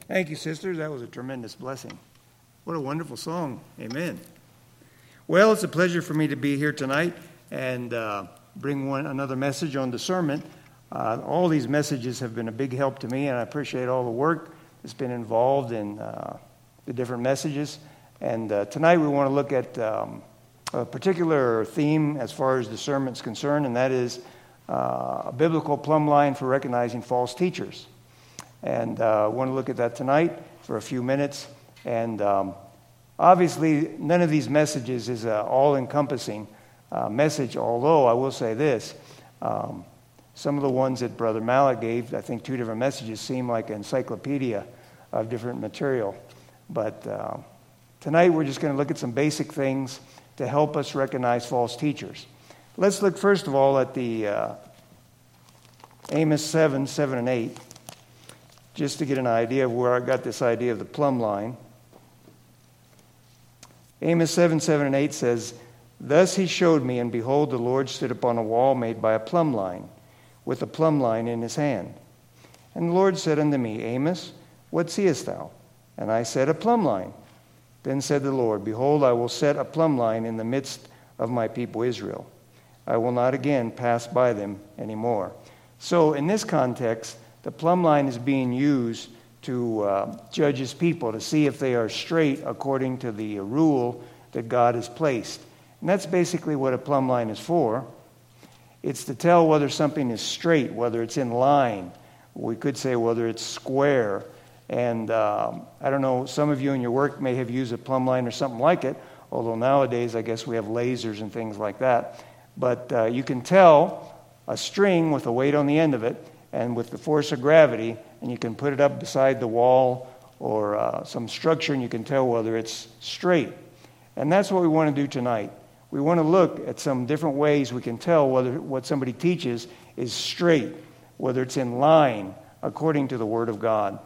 Thank you, sisters. That was a tremendous blessing. What a wonderful song. Amen. Well, it's a pleasure for me to be here tonight and bring another message on discernment. All these messages have been a big help to me, and I appreciate all the work that's been involved in the different messages. And tonight we want to look at a particular theme as far as discernment is concerned, and that is a biblical plumb line for recognizing false teachers. And I want to look at that tonight for a few minutes. And obviously, none of these messages is an all-encompassing message, although I will say this. Some of the ones that Brother Malik gave, I think 2 different messages, seem like an encyclopedia of different material. But tonight we're just going to look at some basic things to help us recognize false teachers. Let's look first of all at the Amos 7 and 8, just to get an idea of where I got this idea of the plumb line. Amos 7 and 8 says, "Thus he showed me, and behold, the Lord stood upon a wall made by a plumb line, with a plumb line in his hand. And the Lord said unto me, Amos, what seest thou? And I said, a plumb line. Then said the Lord, Behold, I will set a plumb line in the midst of my people Israel. I will not again pass by them anymore." So in this context, the plumb line is being used to judge his people, to see if they are straight according to the rule that God has placed. And that's basically what a plumb line is for. It's to tell whether something is straight, whether it's in line. We could say whether it's square. And I don't know, some of you in your work may have used a plumb line or something like it, although nowadays I guess we have lasers and things like that. But you can tell a string with a weight on the end of it and with the force of gravity, and you can put it up beside the wall or some structure, and you can tell whether it's straight. And that's what we want to do tonight. We want to look at some different ways we can tell whether what somebody teaches is straight, whether it's in line according to the Word of God.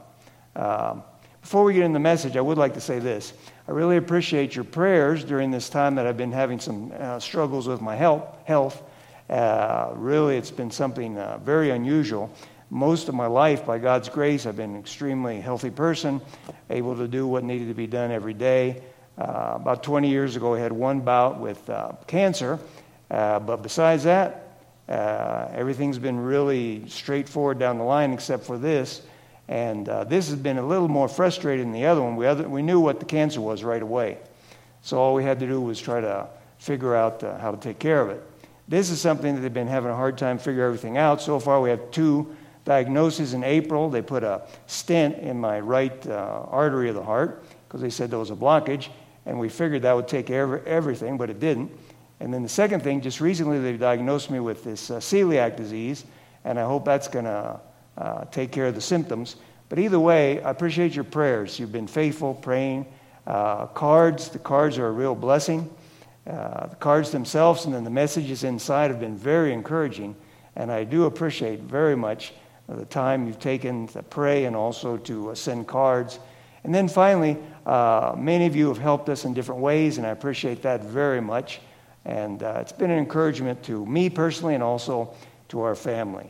Before we get into the message, I would like to say this. I really appreciate your prayers during this time that I've been having some struggles with my health. Really, it's been something very unusual. Most of my life, by God's grace, I've been an extremely healthy person, able to do what needed to be done every day. About 20 years ago, I had one bout with cancer, but besides that, everything's been really straightforward down the line except for this. And this has been a little more frustrating than the other one. We knew what the cancer was right away. So all we had to do was try to figure out how to take care of it. This is something that they've been having a hard time figuring everything out. So far we have 2 diagnoses in April. They put a stent in my right artery of the heart because they said there was a blockage. And we figured that would take care of everything, but it didn't. And then the second thing, just recently they diagnosed me with this celiac disease, and I hope that's going to take care of the symptoms. But either way, I appreciate your prayers. You've been faithful, praying. The cards are a real blessing. The cards themselves and then the messages inside have been very encouraging, and I do appreciate very much the time you've taken to pray and also to send cards. And then finally, many of you have helped us in different ways, and I appreciate that very much. And it's been an encouragement to me personally and also to our family.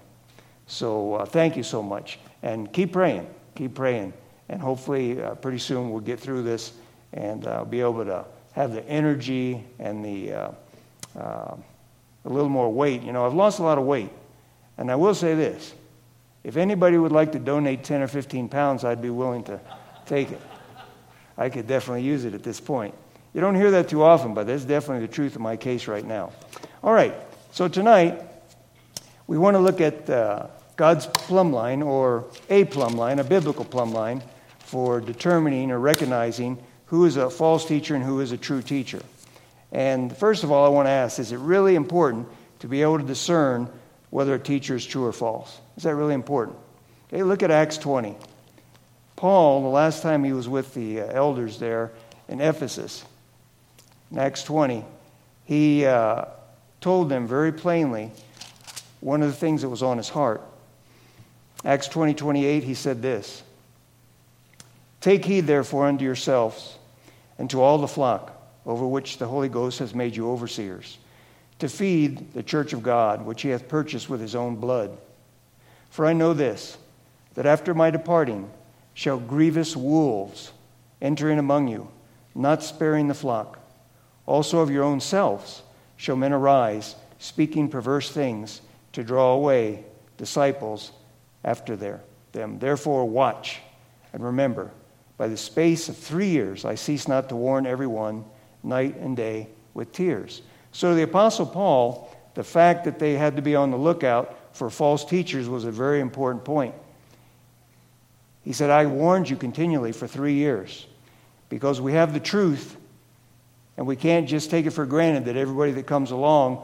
So thank you so much. And keep praying. And hopefully pretty soon we'll get through this and be able to have the energy and the a little more weight. You know, I've lost a lot of weight. And I will say this. If anybody would like to donate 10 or 15 pounds, I'd be willing to take it. I could definitely use it at this point. You don't hear that too often, but that's definitely the truth of my case right now. All right, so tonight we want to look at God's plumb line, or a plumb line, a biblical plumb line, for determining or recognizing who is a false teacher and who is a true teacher. And first of all, I want to ask, is it really important to be able to discern whether a teacher is true or false? Is that really important? Okay, look at Acts 20. Paul, the last time he was with the elders there in Ephesus, in Acts 20, he told them very plainly one of the things that was on his heart. Acts 20:28, he said this, "Take heed therefore unto yourselves and to all the flock over which the Holy Ghost has made you overseers, to feed the church of God, which he hath purchased with his own blood. For I know this, that after my departing shall grievous wolves enter in among you, not sparing the flock. Also of your own selves shall men arise, speaking perverse things, to draw away disciples after them. Therefore watch, and remember, by the space of 3 years I cease not to warn everyone, night and day, with tears. So the Apostle Paul, the fact that they had to be on the lookout for false teachers was a very important point. He said, I warned you continually for 3 years, because we have the truth, and we can't just take it for granted that everybody that comes along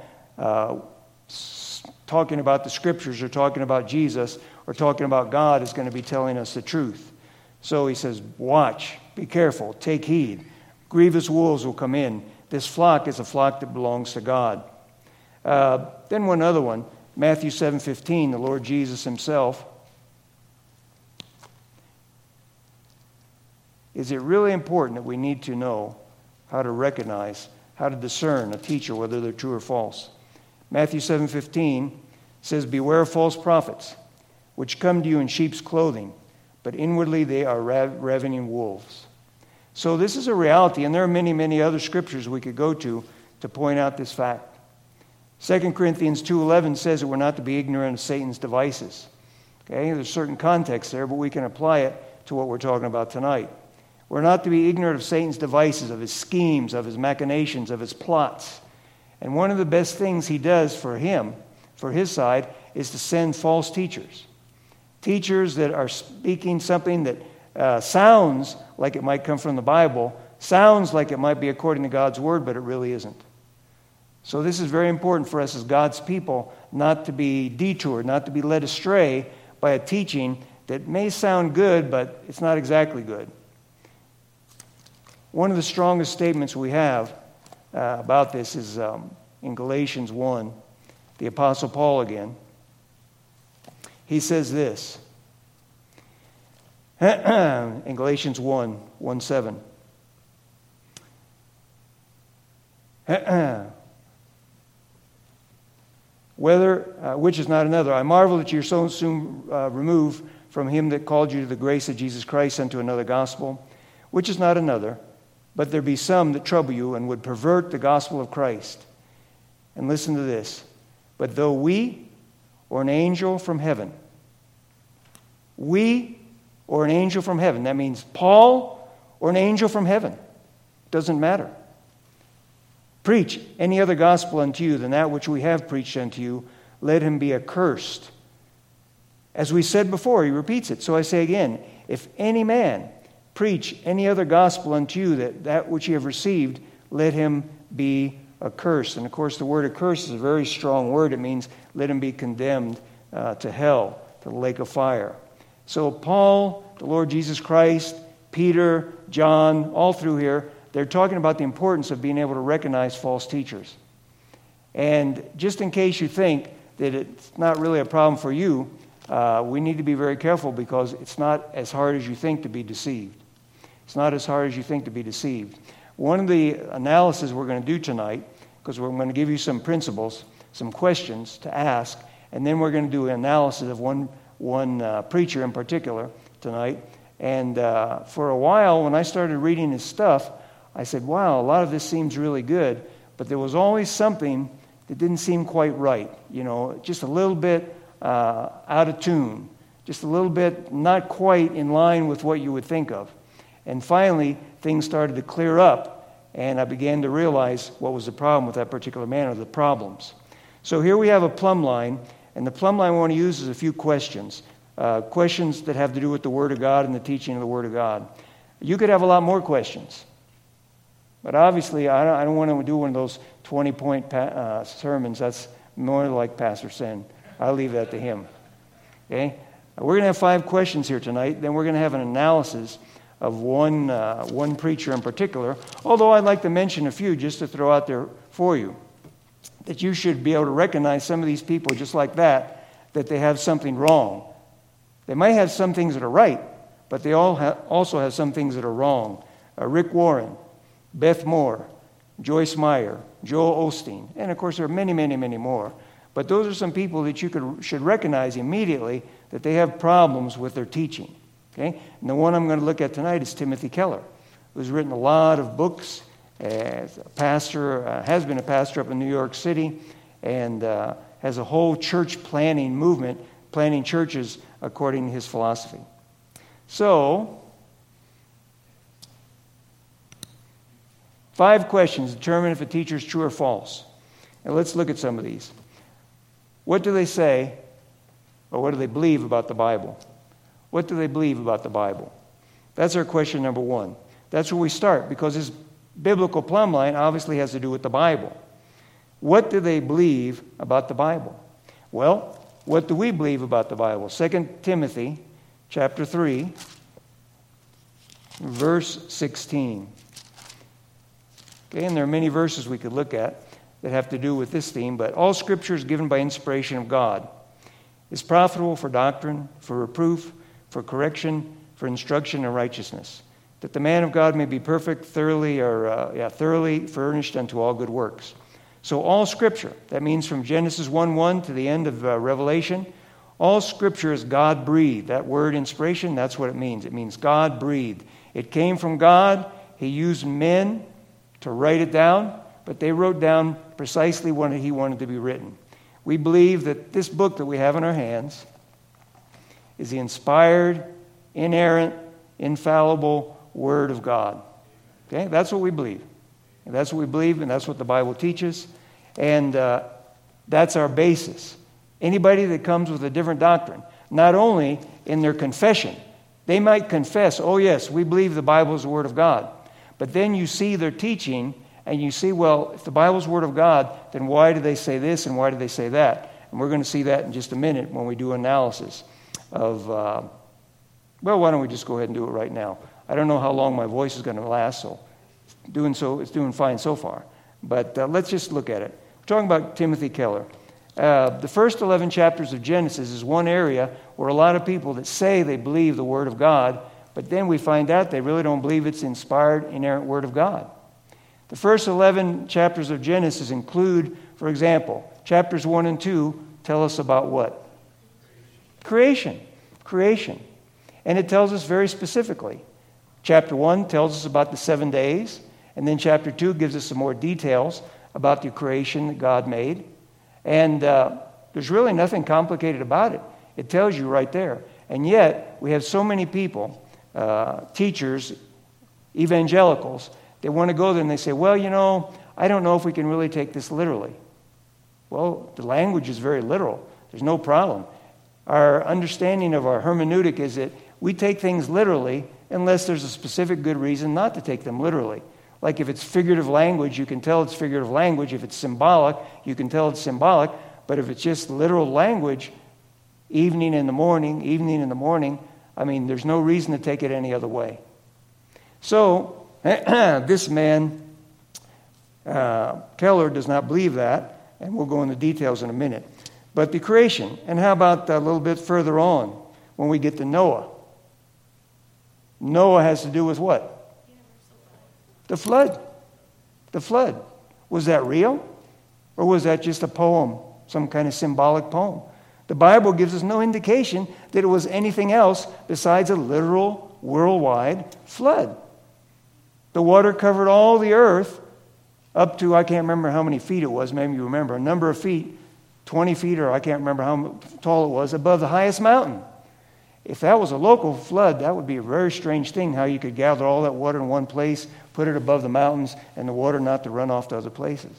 talking about the Scriptures or talking about Jesus or talking about God is going to be telling us the truth. So he says, watch, be careful, take heed. Grievous wolves will come in. This flock is a flock that belongs to God. Then one other one, Matthew 7:15, the Lord Jesus himself. Is it really important that we need to know how to recognize, how to discern a teacher, whether they're true or false? Matthew 7:15 says, beware of false prophets, which come to you in sheep's clothing, but inwardly they are ravening wolves. So this is a reality, and there are many, many other scriptures we could go to point out this fact. 2 Corinthians 2:11 says that we're not to be ignorant of Satan's devices. Okay, there's certain context there, but we can apply it to what we're talking about tonight. We're not to be ignorant of Satan's devices, of his schemes, of his machinations, of his plots. And one of the best things he does for his side, is to send false teachers. Teachers that are speaking something that sounds like it might come from the Bible, sounds like it might be according to God's Word, but it really isn't. So this is very important for us as God's people not to be detoured, not to be led astray by a teaching that may sound good, but it's not exactly good. One of the strongest statements we have about this is in Galatians 1, the Apostle Paul again. He says this in Galatians 1:7. Which is not another. I marvel that you're so soon removed from him that called you to the grace of Jesus Christ unto another gospel, which is not another, but there be some that trouble you and would pervert the gospel of Christ. And listen to this. But though we or an angel from heaven, that means Paul or an angel from heaven, doesn't matter, preach any other gospel unto you than that which we have preached unto you, let him be accursed. As we said before, he repeats it. So I say again, if any man preach any other gospel unto you that which you have received, let him be accursed. And of course, the word accursed is a very strong word. It means let him be condemned to hell, to the lake of fire. So Paul, the Lord Jesus Christ, Peter, John, all through here, they're talking about the importance of being able to recognize false teachers. And just in case you think that it's not really a problem for you, we need to be very careful because it's not as hard as you think to be deceived. It's not as hard as you think to be deceived. One of the analyses we're going to do tonight, because we're going to give you some principles, some questions to ask, and then we're going to do an analysis of one preacher in particular tonight. And for a while, when I started reading his stuff, I said, wow, a lot of this seems really good, but there was always something that didn't seem quite right. You know, just a little bit out of tune, just a little bit not quite in line with what you would think of. And finally, things started to clear up, and I began to realize what was the problem with that particular man, or the problems. So here we have a plumb line, and the plumb line we want to use is a few questions. Questions that have to do with the Word of God and the teaching of the Word of God. You could have a lot more questions. But obviously, I don't want to do one of those 20-point sermons. That's more like Pastor Sen. I'll leave that to him. Okay? We're going to have 5 questions here tonight. Then we're going to have an analysis of one preacher in particular. Although I'd like to mention a few just to throw out there for you. That you should be able to recognize some of these people just like that they have something wrong. They might have some things that are right, but they also have some things that are wrong. Rick Warren, Beth Moore, Joyce Meyer, Joel Osteen, and of course there are many, many, many more. But those are some people that you should recognize immediately that they have problems with their teaching. Okay? And the one I'm going to look at tonight is Timothy Keller, who's written a lot of books as a pastor, has been a pastor up in New York City, and has a whole church planning movement, planning churches according to his philosophy. So, 5 questions determine if a teacher is true or false. And let's look at some of these. What do they say, or what do they believe about the Bible? What do they believe about the Bible? That's our question number 1. That's where we start, because this biblical plumb line obviously has to do with the Bible. What do they believe about the Bible? Well, what do we believe about the Bible? 2 Timothy chapter 3, verse 16. Okay, and there are many verses we could look at that have to do with this theme, but all Scripture is given by inspiration of God. It's profitable for doctrine, for reproof, for correction, for instruction in righteousness, that the man of God may be perfect, thoroughly furnished unto all good works. So all Scripture, that means from Genesis 1:1 to the end of Revelation, all Scripture is God-breathed. That word inspiration, that's what it means. It means God-breathed. It came from God. He used men to write it down, but they wrote down precisely what he wanted to be written. We believe that this book that we have in our hands is the inspired, inerrant, infallible Word of God. Okay, that's what we believe. And that's what we believe, and that's what the Bible teaches. And that's our basis. Anybody that comes with a different doctrine, not only in their confession, they might confess, oh yes, we believe the Bible is the Word of God. But then you see their teaching, and you see, well, if the Bible is the Word of God, then why do they say this and why do they say that? And we're going to see that in just a minute when we do analysis of, well, why don't we just go ahead and do it right now? I don't know how long my voice is going to last, so it's doing fine so far. But let's just look at it. We're talking about Timothy Keller. The first 11 chapters of Genesis is one area where a lot of people that say they believe the Word of God, but then we find out they really don't believe it's the inspired, inerrant Word of God. The first 11 chapters of Genesis include, for example, chapters 1 and 2 tell us about what? Creation. Creation. And it tells us very specifically. Chapter 1 tells us about the 7 days, and then chapter 2 gives us some more details about the creation that God made. And there's really nothing complicated about it. It tells you right there. And yet, we have so many people, teachers, evangelicals, they want to go there and they say, well, you know, I don't know if we can really take this literally. Well, the language is very literal. There's no problem. Our understanding of our hermeneutic is that we take things literally unless there's a specific good reason not to take them literally. Like if it's figurative language, you can tell it's figurative language. If it's symbolic, you can tell it's symbolic. But if it's just literal language, evening in the morning, I mean, there's no reason to take it any other way. So, this man, Keller, does not believe that, and we'll go into details in a minute. But the creation, and how about a little bit further on when we get to Noah? Noah has to do with what? The flood. The flood. Was that real? Or was that just a poem, some kind of symbolic poem? The Bible gives us no indication that it was anything else besides a literal worldwide flood. The water covered all the earth up to, I can't remember how many feet it was, maybe you remember, a number of feet, 20 feet, or I can't remember how tall it was, above the highest mountain. If that was a local flood, that would be a very strange thing, how you could gather all that water in one place, put it above the mountains, and the water not to run off to other places.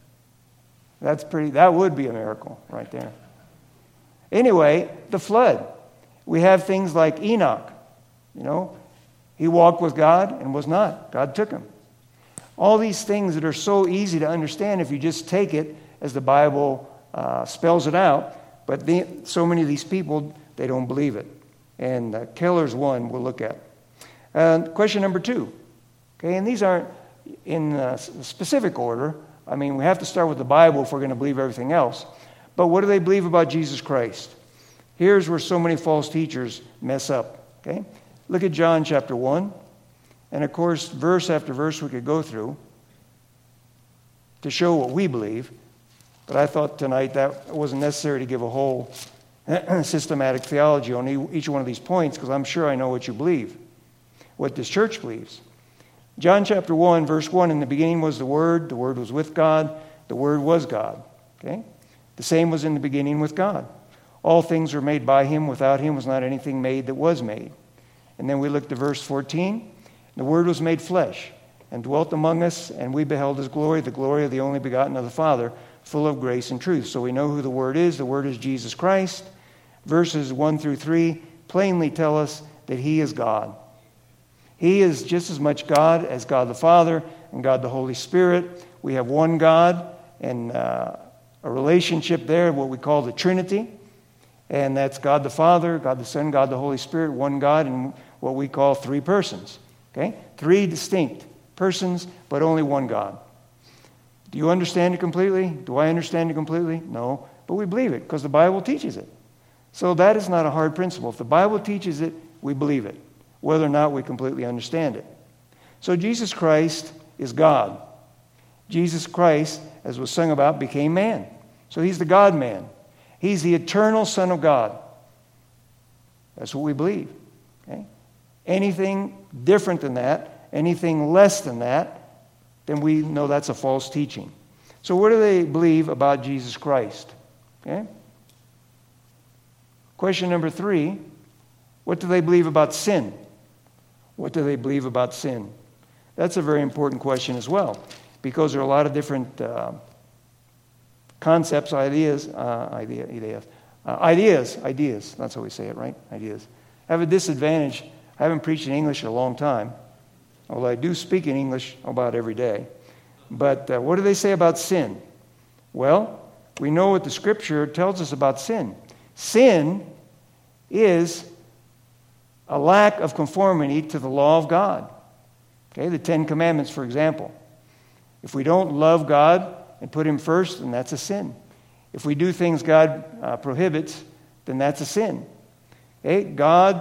That would be a miracle right there. Anyway, the flood. We have things like Enoch. You know, he walked with God and was not. God took him. All these things that are so easy to understand if you just take it as the Bible spells it out, but so many of these people, they don't believe it. And Keller's one we'll look at. Question number 2. Okay, and these aren't in specific order. I mean, we have to start with the Bible if we're going to believe everything else. But what do they believe about Jesus Christ? Here's where so many false teachers mess up. Okay, look at John chapter 1. And of course, verse after verse we could go through to show what we believe. But I thought tonight that wasn't necessary to give a whole systematic theology on each one of these points, because I'm sure I know what you believe, what this church believes. John chapter 1, verse 1, in the beginning was the Word was with God, the Word was God. Okay? The same was in the beginning with God. All things were made by Him. Without Him was not anything made that was made. And then we look to verse 14. The Word was made flesh and dwelt among us, and we beheld His glory, the glory of the only begotten of the Father, full of grace and truth. So we know who the Word is. The Word is Jesus Christ. Verses 1 through 3 plainly tell us that He is God. He is just as much God as God the Father and God the Holy Spirit. We have one God and a relationship there, what we call the Trinity. And that's God the Father, God the Son, God the Holy Spirit, one God, and what we call three persons. Okay? Three distinct persons, but only one God. Do you understand it completely? Do I understand it completely? No. But we believe it because the Bible teaches it. So that is not a hard principle. If the Bible teaches it, we believe it, whether or not we completely understand it. So Jesus Christ is God. Jesus Christ, as was sung about, became man. So He's the God-man. He's the eternal Son of God. That's what we believe. Okay? Anything different than that, anything less than that, then we know that's a false teaching. So what do they believe about Jesus Christ? Okay? Question number 3, what do they believe about sin? What do they believe about sin? That's a very important question as well, because there are a lot of different concepts, ideas, that's how we say it, right? Ideas. I have a disadvantage. I haven't preached in English in a long time, although I do speak in English about every day. But what do they say about sin? Well, we know what the Scripture tells us about sin. Sin is a lack of conformity to the law of God. Okay, the Ten Commandments, for example. If we don't love God and put Him first, then that's a sin. If we do things God prohibits, then that's a sin. Okay,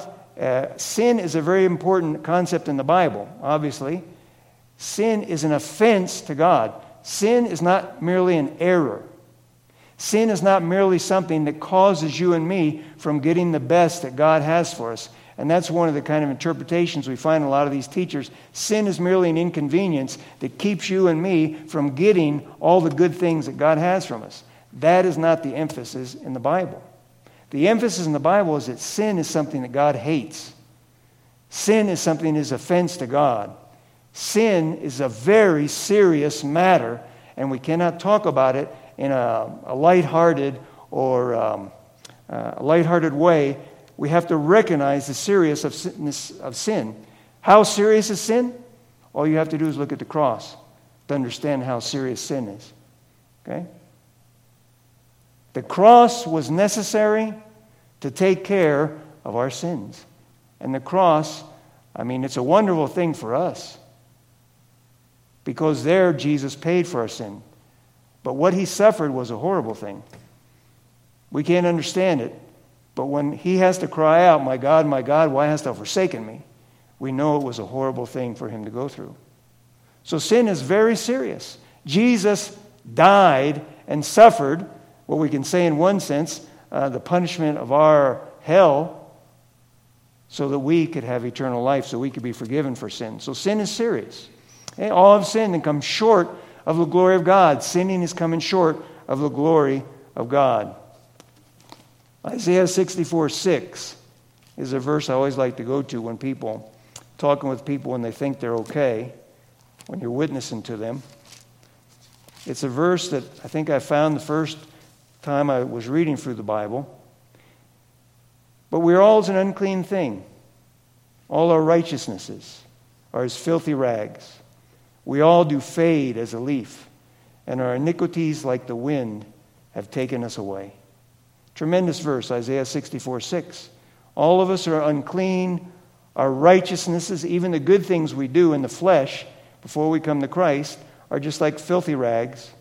sin is a very important concept in the Bible, obviously. Sin is an offense to God. Sin is not merely an error. Sin is not merely something that causes you and me from getting the best that God has for us. And that's one of the kind of interpretations we find in a lot of these teachers. Sin is merely an inconvenience that keeps you and me from getting all the good things that God has from us. That is not the emphasis in the Bible. The emphasis in the Bible is that sin is something that God hates. Sin is something that is offense to God. Sin is a very serious matter, and we cannot talk about it in a lighthearted or a lighthearted way. We have to recognize the seriousness of sin. How serious is sin? All you have to do is look at the cross to understand how serious sin is. Okay? The cross was necessary to take care of our sins. And the cross, it's a wonderful thing for us. Because there Jesus paid for our sin. But what He suffered was a horrible thing. We can't understand it. But when He has to cry out, my God, why hast thou forsaken me? We know it was a horrible thing for Him to go through. So sin is very serious. Jesus died and suffered, what we can say in one sense, the punishment of our hell, so that we could have eternal life, so we could be forgiven for sin. So sin is serious. Okay? All have sinned and come short of the glory of God. Sinning is coming short of the glory of God. Isaiah 64:6 is a verse I always like to go to when talking with people when they think they're okay, when you're witnessing to them. It's a verse that I think I found the first time I was reading through the Bible. But we're all as an unclean thing. All our righteousnesses are as filthy rags. We all do fade as a leaf, and our iniquities like the wind have taken us away. Tremendous verse, Isaiah 64:6. All of us are unclean. Our righteousnesses, even the good things we do in the flesh before we come to Christ, are just like filthy rags.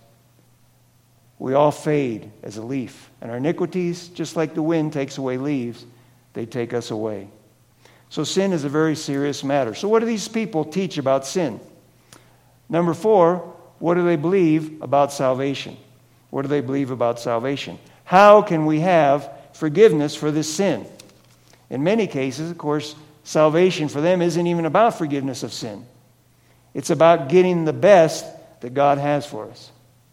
We all fade as a leaf. And our iniquities, just like the wind takes away leaves, they take us away. So sin is a very serious matter. So what do these people teach about sin? Number 4, what do they believe about salvation? What do they believe about salvation? How can we have forgiveness for this sin. In many cases, of course, salvation for them isn't even about forgiveness of sin. It's about getting the best that God has for us.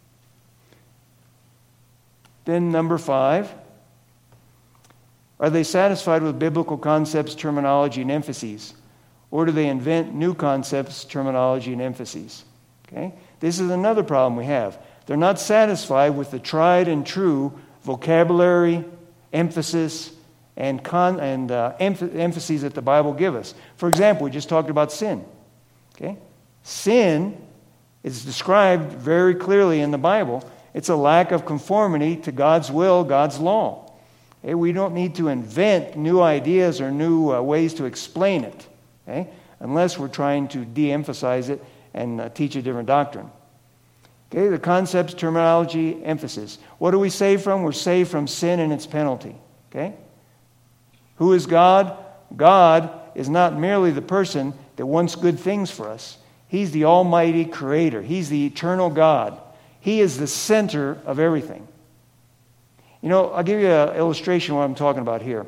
Then number 5, are they satisfied with biblical concepts, terminology, and emphases? Or do they invent new concepts, terminology, and emphases? Okay? This is another problem we have. They're not satisfied with the tried and true vocabulary, emphasis, and emphases that the Bible gives us. For example, we just talked about sin. Okay? Sin is described very clearly in the Bible. It's a lack of conformity to God's will, God's law. Okay? We don't need to invent new ideas or new ways to explain it, okay? Unless we're trying to de-emphasize it and teach a different doctrine. Okay, the concepts, terminology, emphasis. What are we saved from? We're saved from sin and its penalty. Okay? Who is God? God is not merely the person that wants good things for us. He's the almighty creator. He's the eternal God. He is the center of everything. You know, I'll give you an illustration of what I'm talking about here.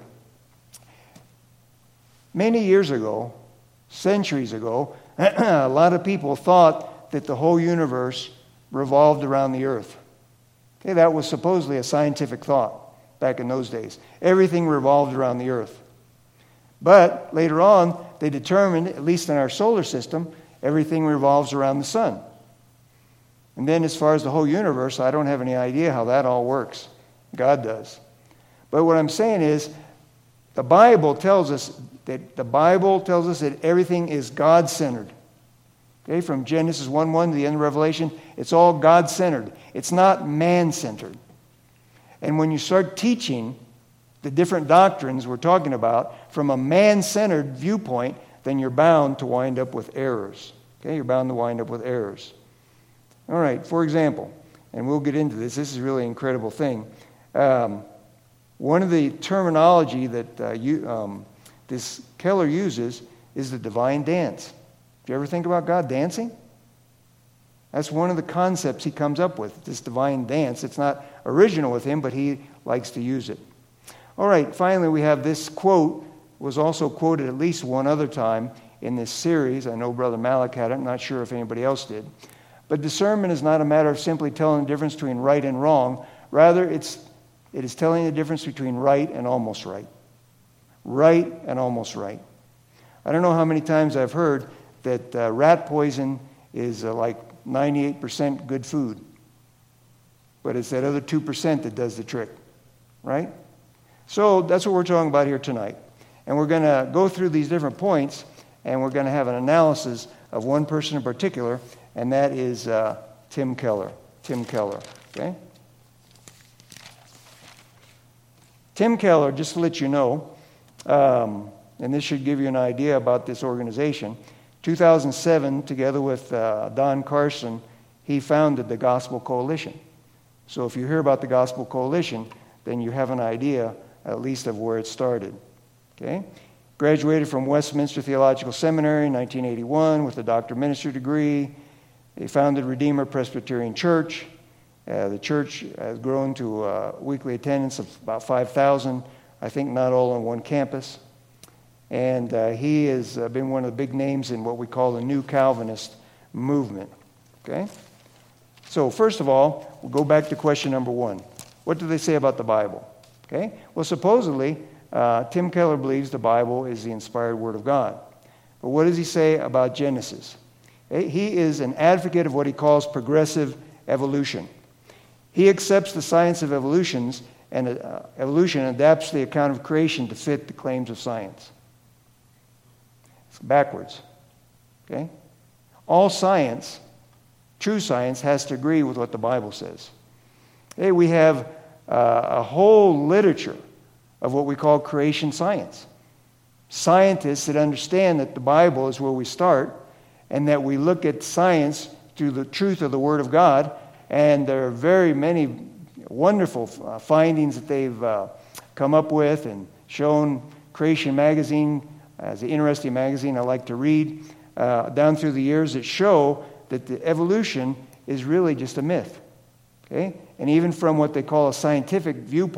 Many years ago, centuries ago, a lot of people thought that the whole universe revolved around the earth. Okay, that was supposedly a scientific thought back in those days. Everything revolved around the earth. But later on, they determined, at least in our solar system, everything revolves around the sun. And then as far as the whole universe, I don't have any idea how that all works. God does. But what I'm saying is, the Bible tells us that everything is God-centered. Okay, from Genesis 1:1 to the end of Revelation, it's all God-centered. It's not man-centered. And when you start teaching the different doctrines we're talking about from a man-centered viewpoint, then you're bound to wind up with errors. Okay, you're bound to wind up with errors. All right, for example, and we'll get into this. This is really an incredible thing. One of the terminology that this Keller uses is the divine dance. Do you ever think about God dancing? That's one of the concepts he comes up with, this divine dance. It's not original with him, but he likes to use it. All right, finally we have this quote, was also quoted at least one other time in this series. I know Brother Malik had it. I'm not sure if anybody else did. But discernment is not a matter of simply telling the difference between right and wrong. Rather, it is telling the difference between right and almost right. Right and almost right. I don't know how many times I've heard that rat poison is like 98% good food. But it's that other 2% that does the trick. Right? So that's what we're talking about here tonight. And we're going to go through these different points, and we're going to have an analysis of one person in particular, and that is Tim Keller. Tim Keller. Okay? Tim Keller, just to let you know, and this should give you an idea about this organization, 2007, together with Don Carson, he founded the Gospel Coalition. So if you hear about the Gospel Coalition, then you have an idea, at least, of where it started. Okay? Graduated from Westminster Theological Seminary in 1981 with a Doctor of Ministry degree. They founded Redeemer Presbyterian Church. The church has grown to a weekly attendance of about 5,000, I think not all on one campus. And he has been one of the big names in what we call the New Calvinist movement. Okay? So first of all, we'll go back to question number 1. What do they say about the Bible? Okay? Well, supposedly, Tim Keller believes the Bible is the inspired Word of God. But what does he say about Genesis? He is an advocate of what he calls progressive evolution. He accepts the science of evolution and adapts the account of creation to fit the claims of science. It's backwards. Okay? All science, true science, has to agree with what the Bible says. Hey, we have a whole literature of what we call creation science. Scientists that understand that the Bible is where we start and that we look at science through the truth of the Word of God, and there are very many wonderful findings that they've come up with and shown. Creation Magazine as an interesting magazine I like to read down through the years that show that the evolution is really just a myth. Okay? And even from what they call a scientific viewpoint,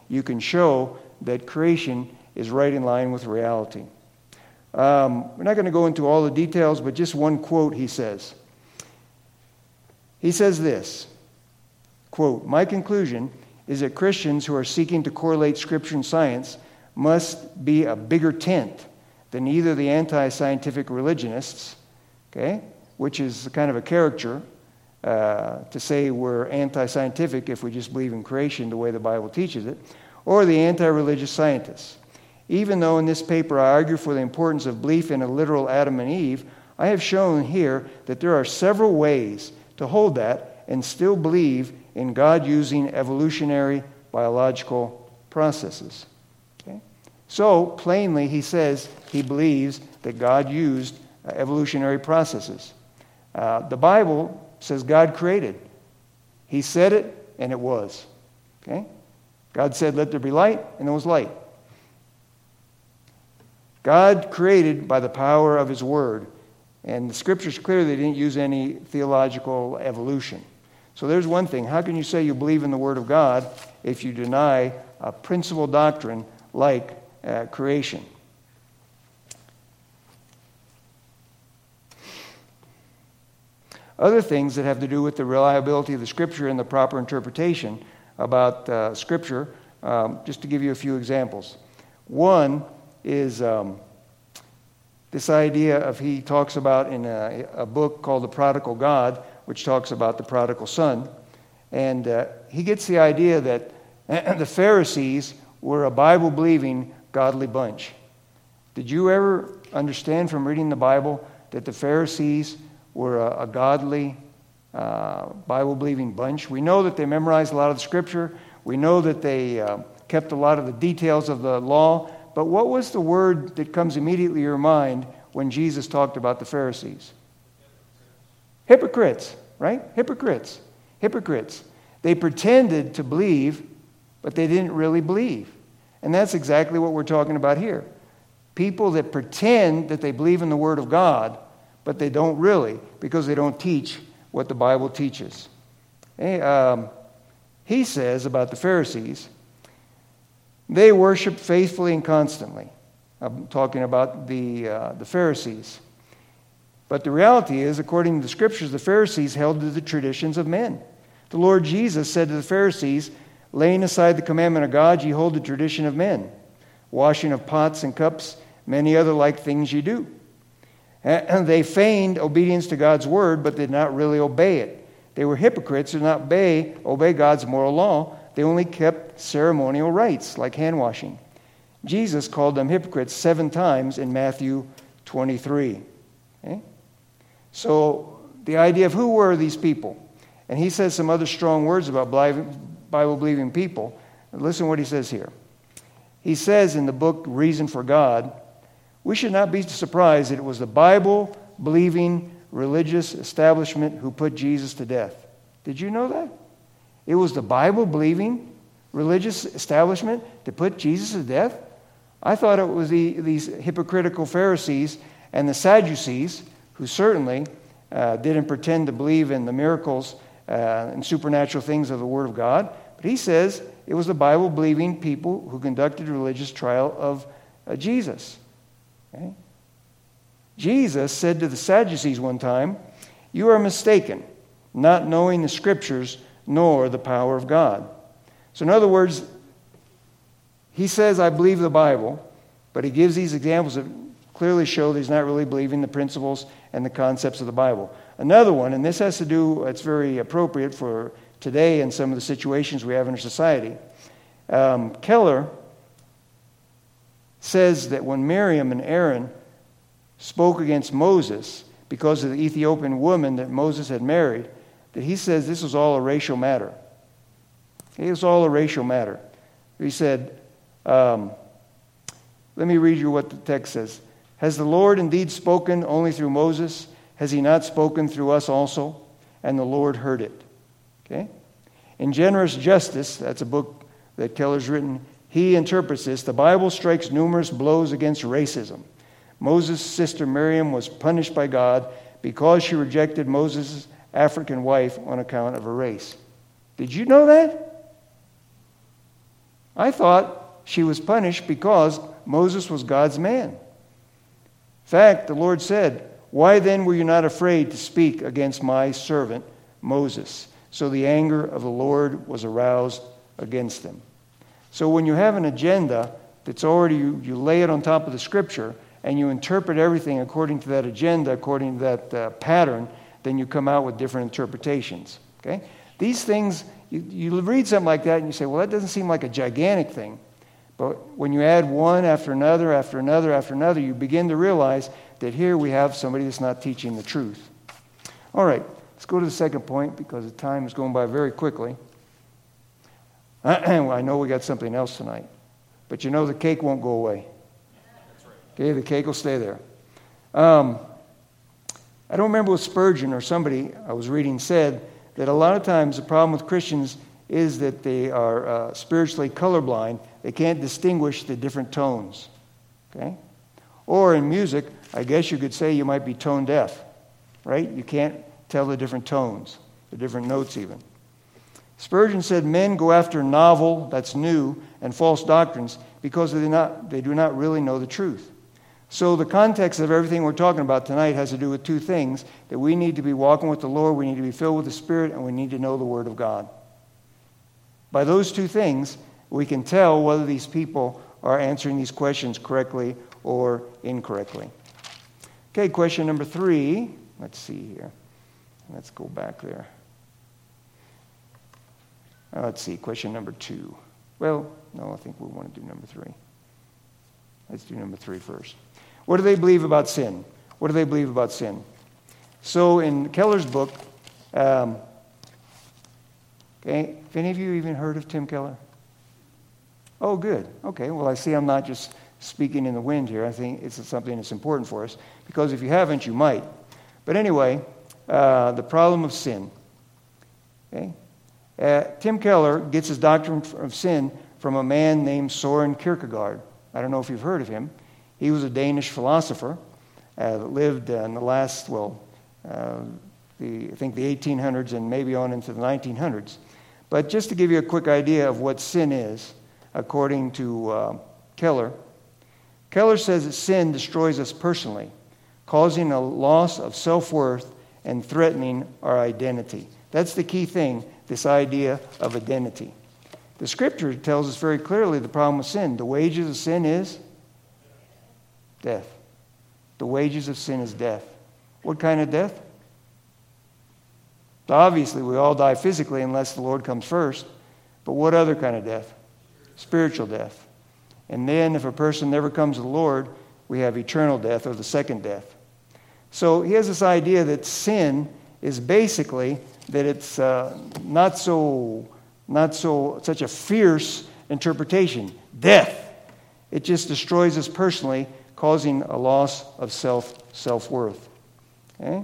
you can show that creation is right in line with reality. We're not going to go into all the details, but just one quote he says. He says this, quote, "My conclusion is that Christians who are seeking to correlate Scripture and science must be a bigger tent than either the anti-scientific religionists," okay, which is kind of a caricature to say we're anti-scientific if we just believe in creation the way the Bible teaches it, or the anti-religious scientists. Even though in this paper I argue for the importance of belief in a literal Adam and Eve, I have shown here that there are several ways to hold that and still believe in God using evolutionary biological processes. Okay? So, plainly, he says he believes that God used evolutionary processes. The Bible says God created. He said it, and it was. Okay? God said, "Let there be light," and there was light. God created by the power of his word. And the scriptures clearly didn't use any theological evolution. So there's one thing. How can you say you believe in the word of God if you deny a principal doctrine like creation? Other things that have to do with the reliability of the scripture and the proper interpretation about scripture, just to give you a few examples. One is this idea of, he talks about in a book called The Prodigal God, which talks about the prodigal son. And he gets the idea that the Pharisees were a Bible-believing, godly bunch. Did you ever understand from reading the Bible that the Pharisees were a godly, Bible-believing bunch? We know that they memorized a lot of the scripture. We know that they kept a lot of the details of the law. But what was the word that comes immediately to your mind when Jesus talked about the Pharisees? Hypocrites, right? Hypocrites. Hypocrites. They pretended to believe, but they didn't really believe. And that's exactly what we're talking about here. People that pretend that they believe in the Word of God, but they don't really, because they don't teach what the Bible teaches. He says about the Pharisees, they worship faithfully and constantly. I'm talking about the Pharisees. But the reality is, according to the Scriptures, the Pharisees held to the traditions of men. The Lord Jesus said to the Pharisees, "Laying aside the commandment of God, ye hold the tradition of men. Washing of pots and cups, many other like things ye do." And they feigned obedience to God's word, but did not really obey it. They were hypocrites who did not obey God's moral law. They only kept ceremonial rites, like hand washing. Jesus called them hypocrites 7 times in Matthew 23. Okay? So the idea of who were these people? And he says some other strong words about Bible-believing people. Listen to what he says here. He says in the book Reason for God, "We should not be surprised that it was the Bible-believing religious establishment who put Jesus to death." Did you know that? It was the Bible-believing religious establishment that put Jesus to death? I thought it was these hypocritical Pharisees and the Sadducees, who certainly didn't pretend to believe in the miracles and supernatural things of the Word of God. But he says it was the Bible-believing people who conducted religious trial of Jesus. Okay? Jesus said to the Sadducees one time, "You are mistaken, not knowing the Scriptures nor the power of God." So in other words, he says, "I believe the Bible," but he gives these examples that clearly show that he's not really believing the principles and the concepts of the Bible. Another one, and this has to do, it's very appropriate for today and some of the situations we have in our society. Keller says that when Miriam and Aaron spoke against Moses because of the Ethiopian woman that Moses had married, that he says this was all a racial matter. It was all a racial matter. He said, let me read you what the text says. "Has the Lord indeed spoken only through Moses? Has he not spoken through us also? And the Lord heard it." Okay? In Generous Justice, that's a book that Keller's written, he interprets this. The Bible strikes numerous blows against racism. Moses' sister Miriam was punished by God because she rejected Moses' African wife on account of her race. Did you know that? I thought she was punished because Moses was God's man. In fact, the Lord said, why then were you not afraid to speak against my servant Moses? So the anger of the Lord was aroused against them. So when you have an agenda that's already, you lay it on top of the Scripture, and you interpret everything according to that agenda, according to that pattern, then you come out with different interpretations. Okay? These things, you read something like that and you say, well, that doesn't seem like a gigantic thing. But when you add one after another, after another, after another, you begin to realize that here we have somebody that's not teaching the truth. All right, let's go to the second point because the time is going by very quickly. I know we got something else tonight. But you know the cake won't go away. Okay, the cake will stay there. I don't remember what Spurgeon or somebody I was reading said that a lot of times the problem with Christians is that they are spiritually colorblind. They can't distinguish the different tones. Okay? Or in music, I guess you could say you might be tone deaf. Right? You can't tell the different tones, the different notes even. Spurgeon said men go after novel, that's new, and false doctrines because they do not really know the truth. So the context of everything we're talking about tonight has to do with two things, that we need to be walking with the Lord, we need to be filled with the Spirit, and we need to know the Word of God. By those two things, we can tell whether these people are answering these questions correctly or incorrectly. Okay, question number 3. Let's see here. Let's go back there. Let's see, question number 2. Well, no, I think we want to do number 3. Let's do number 3 first. What do they believe about sin? What do they believe about sin? So in Keller's book, okay, have any of you even heard of Tim Keller? Oh, good. Okay, well, I see I'm not just speaking in the wind here. I think it's something that's important for us, because if you haven't, you might. But anyway, the problem of sin. Okay? Tim Keller gets his doctrine of sin from a man named Søren Kierkegaard. I don't know if you've heard of him. He was a Danish philosopher that lived in the last, I think the 1800s and maybe on into the 1900s. But just to give you a quick idea of what sin is, according to Keller, Keller says that sin destroys us personally, causing a loss of self-worth and threatening our identity. That's the key thing, this idea of identity. The Scripture tells us very clearly the problem with sin. The wages of sin is death. The wages of sin is death. What kind of death? Obviously, we all die physically unless the Lord comes first. But what other kind of death? Spiritual death. And then if a person never comes to the Lord, we have eternal death, or the second death. So he has this idea that sin is basically that it's not such a fierce interpretation. Death. It just destroys us personally, causing a loss of self-worth. Okay?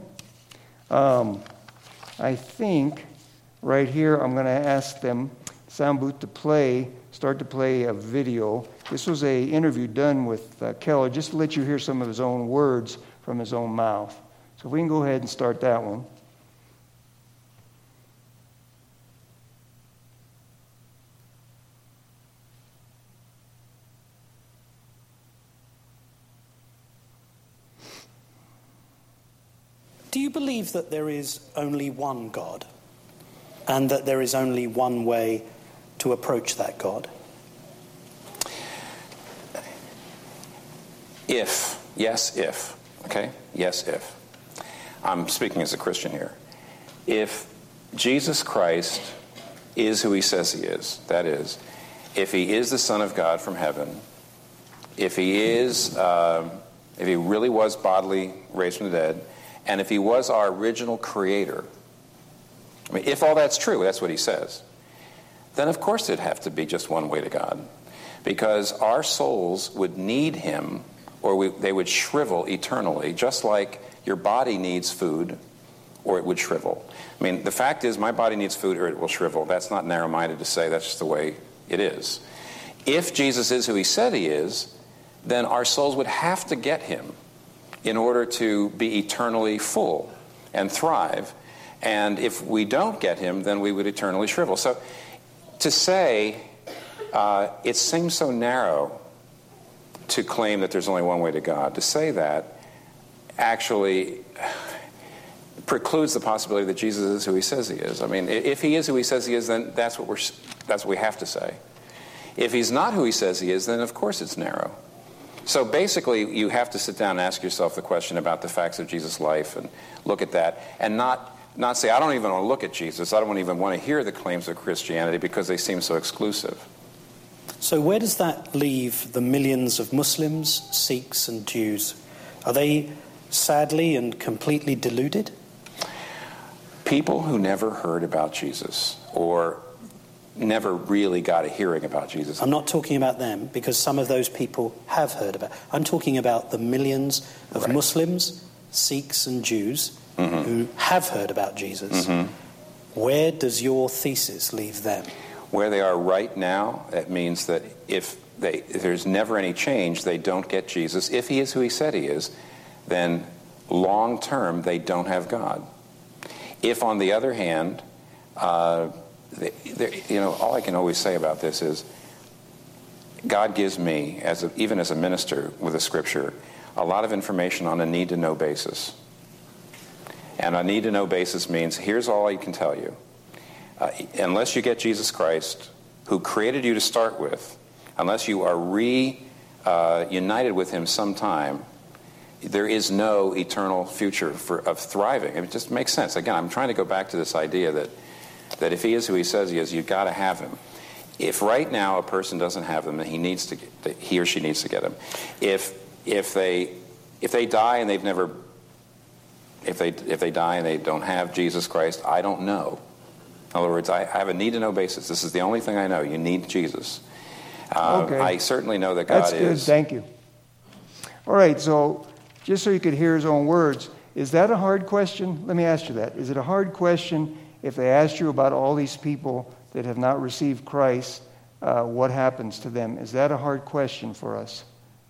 I think right here I'm going to ask them, sound booth, to start to play a video. This was an interview done with Keller, just to let you hear some of his own words from his own mouth. So if we can go ahead and start that one. Do you believe that there is only one God and that there is only one way to approach that God? If. Okay? Yes, if. I'm speaking as a Christian here. If Jesus Christ is who he says he is, that is, if he is the Son of God from heaven, if he really was bodily raised from the dead, and if he was our original creator, I mean, if all that's true, that's what he says, then of course it'd have to be just one way to God. Because our souls would need him, or they would shrivel eternally, just like your body needs food, or it would shrivel. I mean, the fact is, my body needs food, or it will shrivel. That's not narrow-minded to say, that's just the way it is. If Jesus is who he said he is, then our souls would have to get him in order to be eternally full and thrive. And if we don't get him, then we would eternally shrivel. So to say It seems so narrow to claim that there's only one way to God. To say that actually precludes the possibility that Jesus is who he says he is. I mean, if he is who he says he is, then that's what we have to say. If he's not who he says he is, then of course it's narrow. So basically, you have to sit down and ask yourself the question about the facts of Jesus' life and look at that, and not say, I don't even want to look at Jesus. I don't even want to hear the claims of Christianity because they seem so exclusive. So where does that leave the millions of Muslims, Sikhs and Jews? Are they sadly and completely deluded? People who never heard about Jesus or never really got a hearing about Jesus. I'm not talking about them, because some of those people have heard about it. I'm talking about the millions of Muslims, Sikhs and Jews who have heard about Jesus. Where does your thesis leave them? Where they are right now, it means that if there's never any change, they don't get Jesus. If he is who he said he is, then long term they don't have God. If, on the other hand, all I can always say about this is God gives me, even as a minister with the Scripture, a lot of information on a need-to-know basis. And a need-to-know basis means, here's all I can tell you. Unless you get Jesus Christ, who created you to start with, unless you are reunited with him sometime, there is no eternal future of thriving. It just makes sense. Again, I'm trying to go back to this idea that if he is who he says he is, you've got to have him. If right now a person doesn't have them, then he or she needs to get them. If they die and they've never, if they die and they don't have Jesus Christ, I don't know. In other words, I have a need-to-know basis. This is the only thing I know. You need Jesus. Okay. I certainly know that God is. That's good. Thank you. All right. So, just so you could hear his own words, is that a hard question? Let me ask you that. Is it a hard question if they asked you about all these people that have not received Christ, what happens to them? Is that a hard question for us?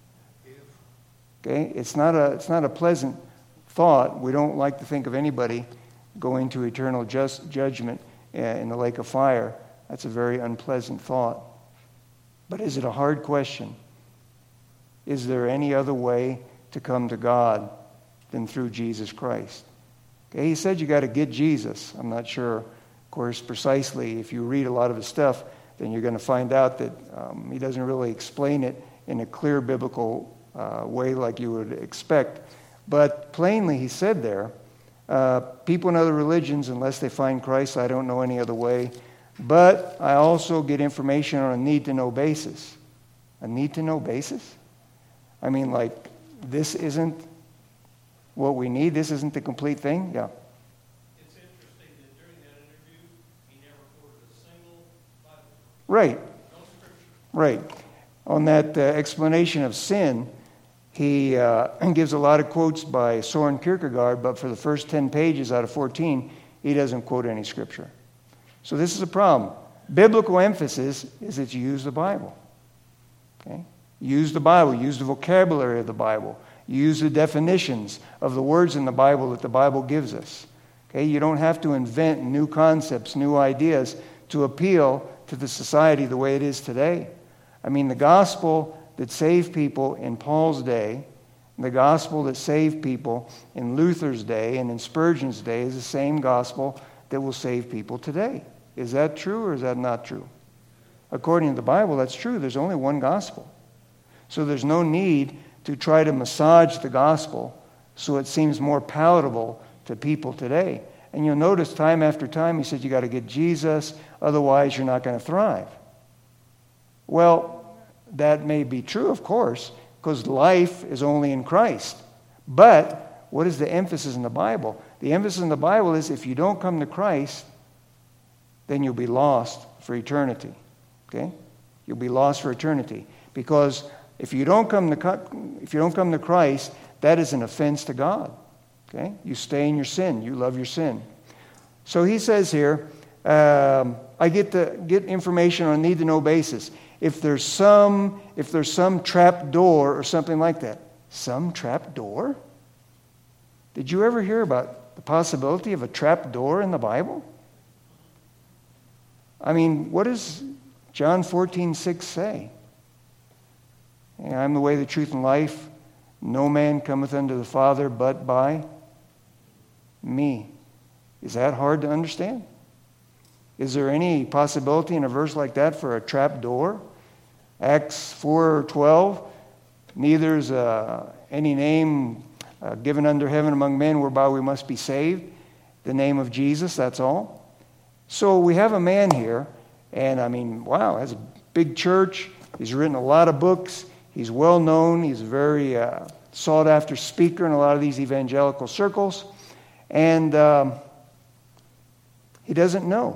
Okay, it's not a pleasant thought. We don't like to think of anybody going to eternal judgment in the lake of fire. That's a very unpleasant thought. But is it a hard question? Is there any other way to come to God than through Jesus Christ? Okay, he said you got to get Jesus. I'm not sure, of course, precisely. If you read a lot of his stuff, then you're going to find out that he doesn't really explain it in a clear biblical way like you would expect. But plainly, he said there, people in other religions, unless they find Christ, I don't know any other way. But I also get information on a need-to-know basis. A need-to-know basis? I mean, like, this isn't what we need? This isn't the complete thing? Yeah. It's interesting that during that interview, he never quoted a single Bible. Right. No scripture. Right. On that explanation of sin, he gives a lot of quotes by Soren Kierkegaard, but for the first 10 pages out of 14, he doesn't quote any scripture. So this is a problem. Biblical emphasis is that you use the Bible. Okay? Use the Bible. Use the vocabulary of the Bible. Use the definitions of the words in the Bible that the Bible gives us. Okay? You don't have to invent new concepts, new ideas to appeal to the society the way it is today. I mean, the gospel that saved people in Paul's day, the gospel that saved people in Luther's day and in Spurgeon's day is the same gospel that will save people today. Is that true or is that not true? According to the Bible, that's true. There's only one gospel. So there's no need to try to massage the gospel so it seems more palatable to people today. And you'll notice time after time he said you got to get Jesus, otherwise you're not going to thrive. Well, that may be true, of course, because life is only in Christ. But what is the emphasis in the Bible? The emphasis in the Bible is if you don't come to Christ, then you'll be lost for eternity. Okay? You'll be lost for eternity. Because if you don't come to Christ, that is an offense to God. Okay? You stay in your sin. You love your sin. So he says here, I get information on a need-to-know basis. If there's some trap door or something like that. Some trap door? Did you ever hear about the possibility of a trap door in the Bible? I mean, what is John 14:6 say? I'm the way, the truth, and life. No man cometh unto the Father but by me. Is that hard to understand? Is there any possibility in a verse like that for a trap door? Acts 4:12, neither is any name given under heaven among men whereby we must be saved. The name of Jesus, that's all. So we have a man here, and I mean, wow, has a big church. He's written a lot of books. He's well known. He's a very sought after speaker in a lot of these evangelical circles. And he doesn't know.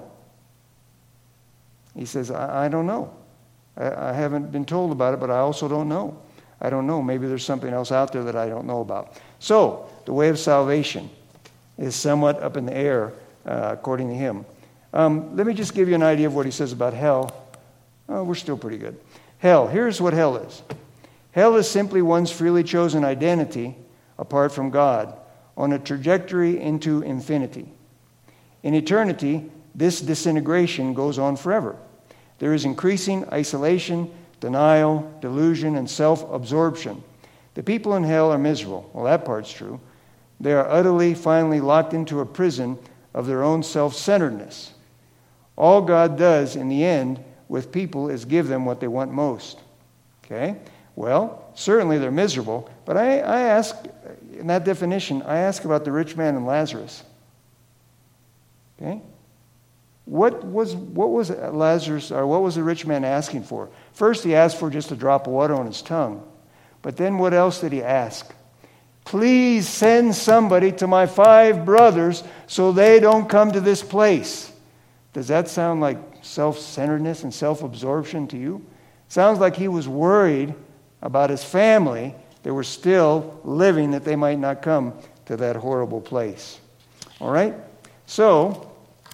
He says, I don't know. I haven't been told about it, but I also don't know. I don't know. Maybe there's something else out there that I don't know about. So, the way of salvation is somewhat up in the air, according to him. Let me just give you an idea of what he says about hell. We're still pretty good. Hell, here's what hell is. Hell is simply one's freely chosen identity apart from God on a trajectory into infinity. In eternity, this disintegration goes on forever. There is increasing isolation, denial, delusion, and self-absorption. The people in hell are miserable. Well, that part's true. They are utterly, finally locked into a prison of their own self-centeredness. All God does in the end with people is give them what they want most. Okay? Well, certainly they're miserable, but I ask, in that definition, I ask about the rich man and Lazarus. Okay? What was Lazarus, or what was the rich man asking for? First, he asked for just a drop of water on his tongue. But then what else did he ask? Please send somebody to my 5 brothers so they don't come to this place. Does that sound like self-centeredness and self-absorption to you? Sounds like he was worried about his family that were still living, that they might not come to that horrible place. All right? So,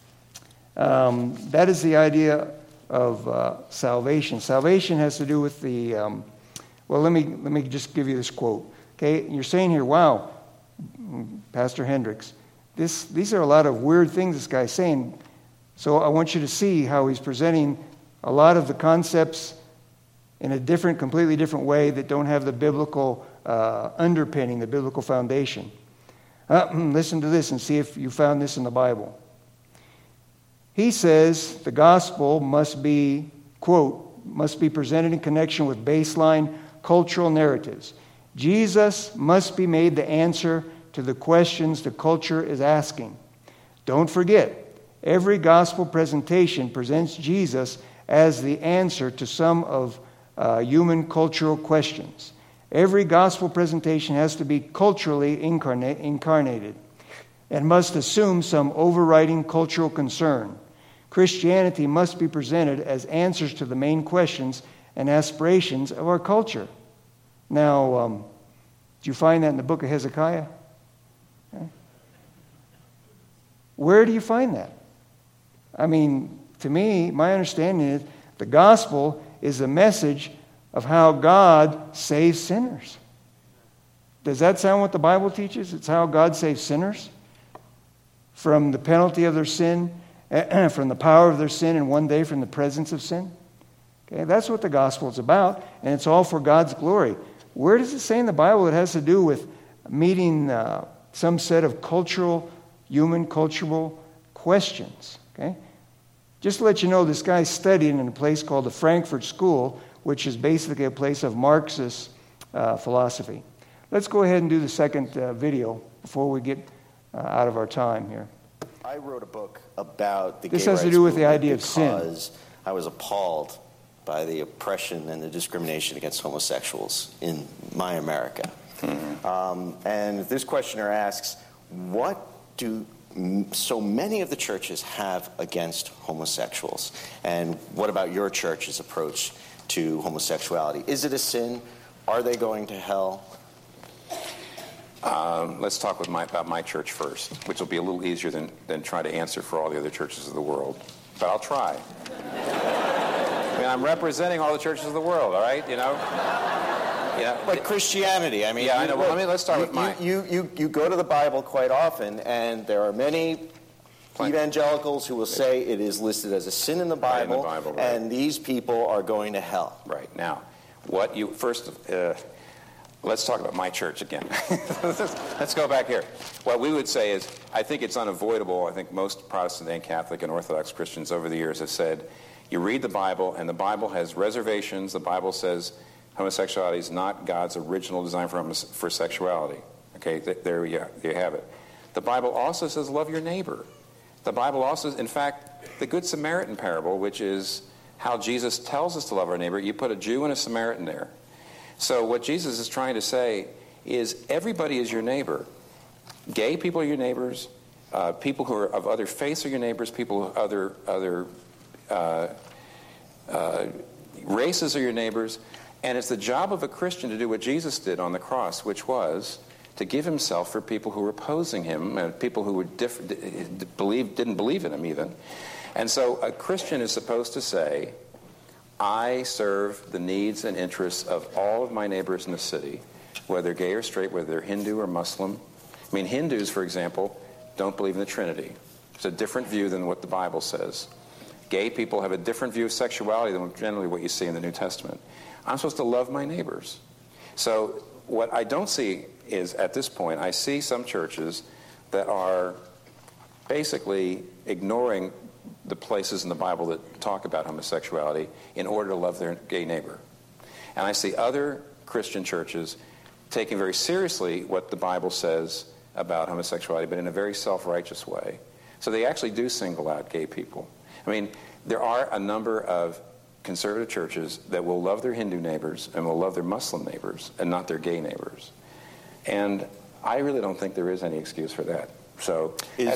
that is the idea of salvation. Salvation has to do with the... well, let me just give you this quote. Okay, you're saying here, wow, Pastor Hendricks, these are a lot of weird things this guy's saying. So I want you to see how he's presenting a lot of the concepts in a different, completely different way that don't have the biblical underpinning, the biblical foundation. Listen to this and see if you found this in the Bible. He says the gospel must be, quote, must be presented in connection with baseline cultural narratives. Jesus must be made the answer to the questions the culture is asking. Don't forget, every gospel presentation presents Jesus as the answer to some of human cultural questions. Every gospel presentation has to be culturally incarnated and must assume some overriding cultural concern. Christianity must be presented as answers to the main questions and aspirations of our culture. Now, do you find that in the book of Hezekiah? Okay. Where do you find that? I mean, to me, my understanding is the gospel is a message of how God saves sinners. Does that sound what the Bible teaches? It's how God saves sinners from the penalty of their sin, from the power of their sin, and one day from the presence of sin. Okay, that's what the gospel is about, and it's all for God's glory. Where does it say in the Bible it has to do with meeting some set of human cultural questions? Okay, just to let you know, this guy's studying in a place called the Frankfurt School, which is basically a place of Marxist philosophy. Let's go ahead and do the second video before we get out of our time here. I wrote a book about the This gay has to rights do with the movement idea of sin. because I was appalled by the oppression and the discrimination against homosexuals in my America. Mm-hmm. And this questioner asks, what do so many of the churches have against homosexuals? And what about your church's approach to homosexuality? Is it a sin? Are they going to hell? Let's talk about my church first, which will be a little easier than try to answer for all the other churches of the world. But I'll try. I mean, I'm representing all the churches of the world, all right? You know? Yeah. But Christianity, I mean... Yeah, I know. Well, let's start with mine. You go to the Bible quite often, and there are many evangelicals who will say it is listed as a sin in the Right, in the Bible, Bible, right. and these people are going to hell. Right. Now, what you first, let's talk about my church again. Let's go back here. What we would say is, I think it's unavoidable. I think most Protestant and Catholic and Orthodox Christians over the years have said, you read the Bible, and the Bible has reservations. The Bible says homosexuality is not God's original design for sexuality. Okay, there you have it. The Bible also says love your neighbor. The Bible also, in fact, the Good Samaritan parable, which is how Jesus tells us to love our neighbor, you put a Jew and a Samaritan there. So what Jesus is trying to say is everybody is your neighbor. Gay people are your neighbors. People who are of other faiths are your neighbors. People of other races are your neighbors. And it's the job of a Christian to do what Jesus did on the cross, which was to give himself for people who were opposing him, and people who were didn't believe in him even. And so a Christian is supposed to say, I serve the needs and interests of all of my neighbors in the city, whether gay or straight, whether they're Hindu or Muslim. I mean, Hindus, for example, don't believe in the Trinity. It's a different view than what the Bible says. Gay people have a different view of sexuality than generally what you see in the New Testament. I'm supposed to love my neighbors. So what I don't see is, at this point, I see some churches that are basically ignoring the places in the Bible that talk about homosexuality in order to love their gay neighbor. And I see other Christian churches taking very seriously what the Bible says about homosexuality, but in a very self-righteous way. So they actually do single out gay people. I mean, there are a number of conservative churches that will love their Hindu neighbors and will love their Muslim neighbors and not their gay neighbors. And I really don't think there is any excuse for that. So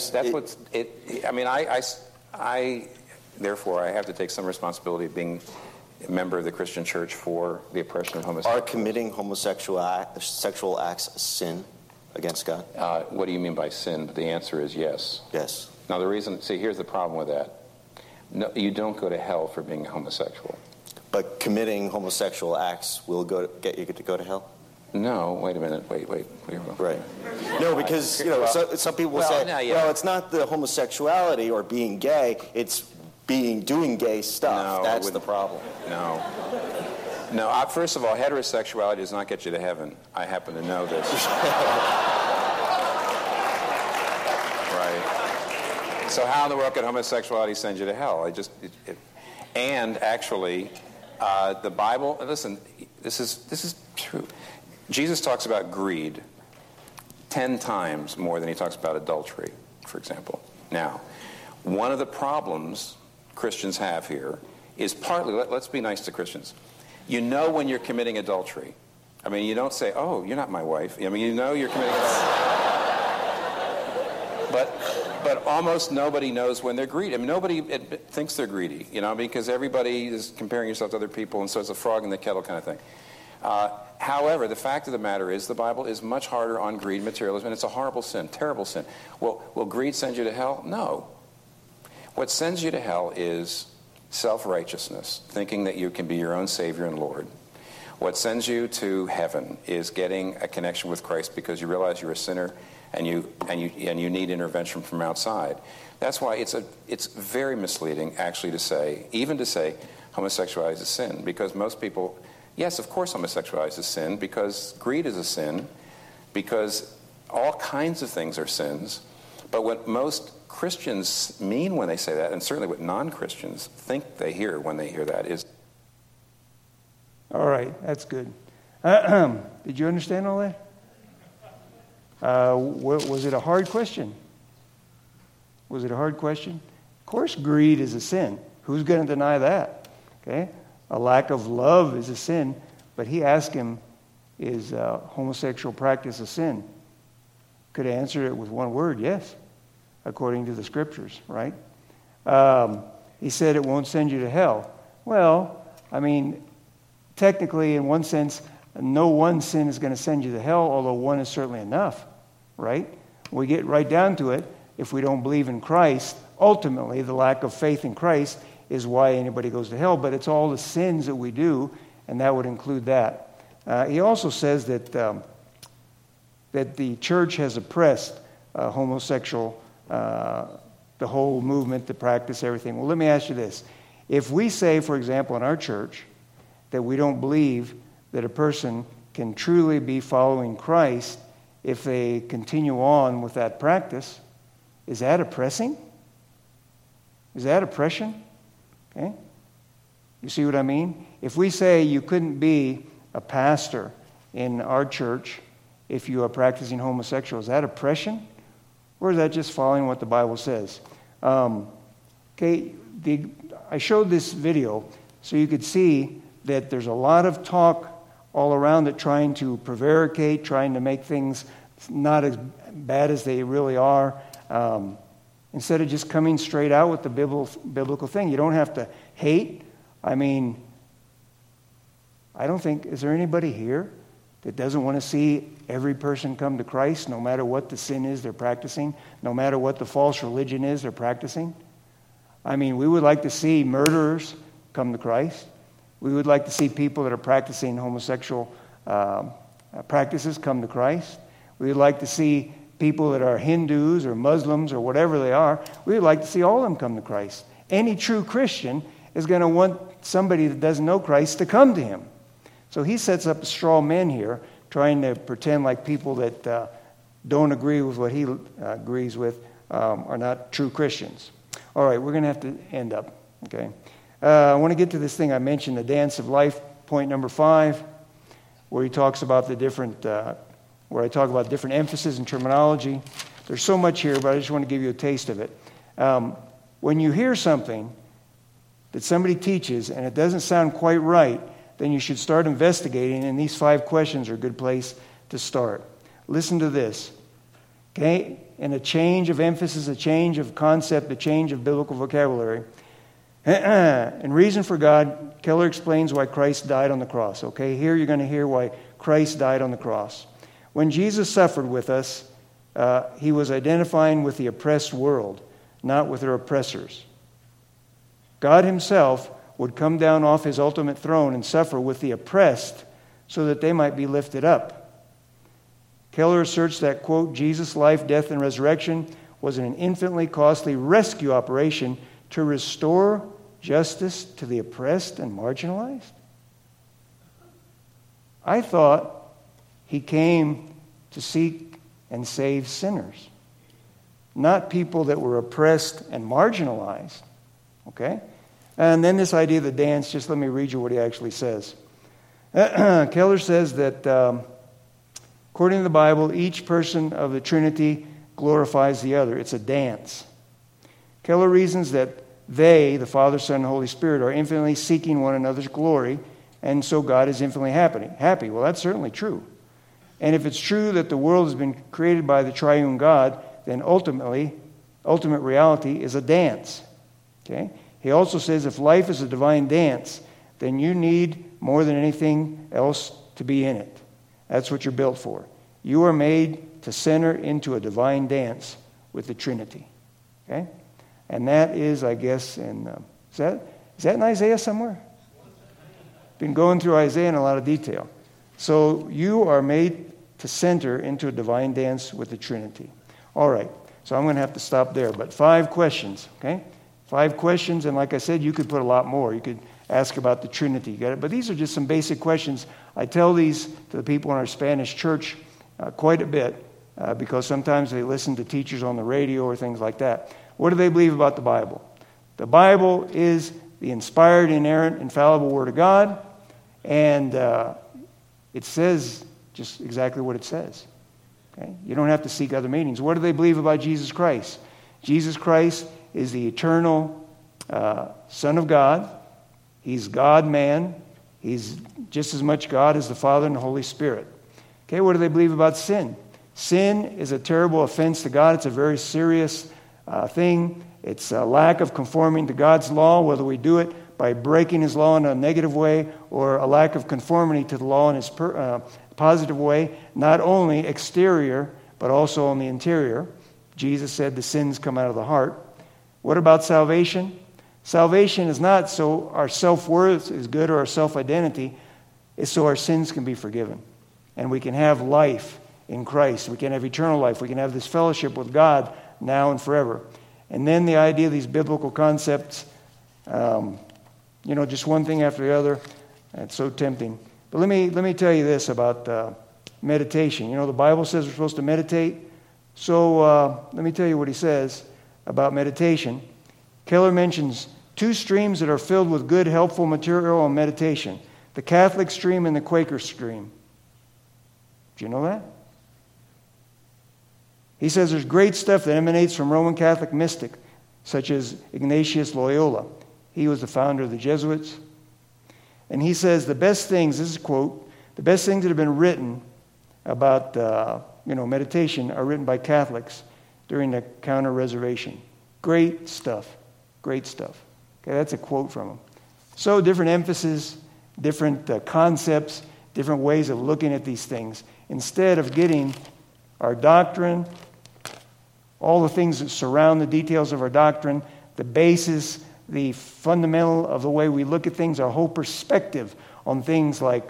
therefore, I have to take some responsibility of being a member of the Christian church for the oppression of homosexuals. Are committing sexual acts a sin against God? What do you mean by sin? The answer is yes. Yes. Now, here's the problem with that. No, you don't go to hell for being homosexual. But committing homosexual acts will get you to go to hell? No, wait a minute. Wait. Right. No, because some people will say, well, it's not the homosexuality or being gay; it's doing gay stuff. No, that's the problem. No. First of all, heterosexuality does not get you to heaven. I happen to know this. Right. So how in the world could homosexuality send you to hell? And actually, the Bible. Listen, this is true. Jesus talks about greed 10 times more than he talks about adultery, for example. Now, one of the problems Christians have here is partly, let's be nice to Christians. You know when you're committing adultery. I mean, you don't say, oh, you're not my wife. I mean, you know you're committing adultery. But almost nobody knows when they're greedy. I mean, nobody thinks they're greedy, because everybody is comparing yourself to other people, and so it's a frog in the kettle kind of thing. However, the fact of the matter is the Bible is much harder on greed and materialism, and it's a horrible sin, terrible sin. Well, will greed send you to hell? No. What sends you to hell is self-righteousness, thinking that you can be your own Savior and Lord. What sends you to heaven is getting a connection with Christ because you realize you're a sinner and you need intervention from outside. That's why it's very misleading, actually, to say homosexuality is a sin, because most people. Yes, of course homosexuality is a sin, because greed is a sin, because all kinds of things are sins. But what most Christians mean when they say that, and certainly what non-Christians think they hear when they hear that, is... All right, that's good. Did you understand all that? Was it a hard question? Was it a hard question? Of course greed is a sin. Who's going to deny that? Okay? A lack of love is a sin, but he asked him, is homosexual practice a sin? Could answer it with one word, yes, according to the scriptures, right? He said it won't send you to hell. Well, I mean, technically, in one sense, no one sin is going to send you to hell, although one is certainly enough, right? When we get right down to it, if we don't believe in Christ, ultimately the lack of faith in Christ is why anybody goes to hell, but it's all the sins that we do, and that would include that. He also says that the church has oppressed homosexual the whole movement, the practice, everything. Well, let me ask you this. If we say, for example, in our church, that we don't believe that a person can truly be following Christ if they continue on with that practice, is that oppressing? Is that oppression? Okay? You see what I mean? If we say you couldn't be a pastor in our church if you are practicing homosexual, is that oppression? Or is that just following what the Bible says? I showed this video so you could see that there's a lot of talk all around it trying to prevaricate, trying to make things not as bad as they really are, instead of just coming straight out with the biblical thing. You don't have to hate. I mean, I don't think, is there anybody here that doesn't want to see every person come to Christ, no matter what the sin is they're practicing, no matter what the false religion is they're practicing? I mean, we would like to see murderers come to Christ. We would like to see people that are practicing homosexual practices come to Christ. We would like to see people that are Hindus or Muslims or whatever they are. We would like to see all of them come to Christ. Any true Christian is going to want somebody that doesn't know Christ to come to him. So he sets up a straw man here, trying to pretend like people that don't agree with what he agrees with are not true Christians. All right, we're going to have to end up, okay? I want to get to this thing I mentioned, the dance of life, point number 5, where he talks about the different, where I talk about different emphasis and terminology. There's so much here, but I just want to give you a taste of it. When you hear something that somebody teaches and it doesn't sound quite right, then you should start investigating, and these 5 questions are a good place to start. Listen to this. Okay? And a change of emphasis, a change of concept, a change of biblical vocabulary. In Reason for God, Keller explains why Christ died on the cross. Okay, here you're going to hear why Christ died on the cross. When Jesus suffered with us, he was identifying with the oppressed world, not with their oppressors. God himself would come down off his ultimate throne and suffer with the oppressed so that they might be lifted up. Keller asserts that, quote, Jesus' life, death, and resurrection was an infinitely costly rescue operation to restore justice to the oppressed and marginalized. I thought he came to seek and save sinners, not people that were oppressed and marginalized. Okay? And then this idea of the dance, just let me read you what he actually says. Keller says that according to the Bible, each person of the Trinity glorifies the other. It's a dance. Keller reasons that they, the Father, Son, and Holy Spirit, are infinitely seeking one another's glory, and so God is infinitely happy. Well, that's certainly true. And if it's true that the world has been created by the triune God, then ultimate reality is a dance. Okay? He also says if life is a divine dance, then you need more than anything else to be in it. That's what you're built for. You are made to center into a divine dance with the Trinity. Okay? And that is, I guess, is that in Isaiah somewhere? Been going through Isaiah in a lot of detail. So you are made to center into a divine dance with the Trinity. All right. So I'm going to have to stop there. But 5 questions, okay? 5 questions, and like I said, you could put a lot more. You could ask about the Trinity. You got it? But these are just some basic questions. I tell these to the people in our Spanish church quite a bit because sometimes they listen to teachers on the radio or things like that. What do they believe about the Bible? The Bible is the inspired, inerrant, infallible Word of God, and it says just exactly what it says. Okay? You don't have to seek other meanings. What do they believe about Jesus Christ? Jesus Christ is the eternal Son of God. He's God-man. He's just as much God as the Father and the Holy Spirit. Okay, what do they believe about sin? Sin is a terrible offense to God. It's a very serious thing. It's a lack of conforming to God's law, whether we do it by breaking his law in a negative way or a lack of conformity to the law in his positive way, not only exterior, but also on the interior. Jesus said the sins come out of the heart. What about salvation? Salvation is not so our self-worth is good or our self-identity. It's so our sins can be forgiven. And we can have life in Christ. We can have eternal life. We can have this fellowship with God now and forever. And then the idea of these biblical concepts, just one thing after the other. It's so tempting. But let me tell you this about meditation. The Bible says we're supposed to meditate. So let me tell you what he says about meditation. Keller mentions 2 streams that are filled with good, helpful material on meditation: the Catholic stream and the Quaker stream. Do you know that? He says there's great stuff that emanates from Roman Catholic mystics, such as Ignatius Loyola. He was the founder of the Jesuits. And he says the best things, this is a quote, the best things that have been written about meditation are written by Catholics during the Counter-Reservation. Great stuff. Great stuff. Okay, that's a quote from him. So different emphasis, different concepts, different ways of looking at these things. Instead of getting our doctrine, all the things that surround the details of our doctrine, the basis, the fundamental of the way we look at things, our whole perspective on things like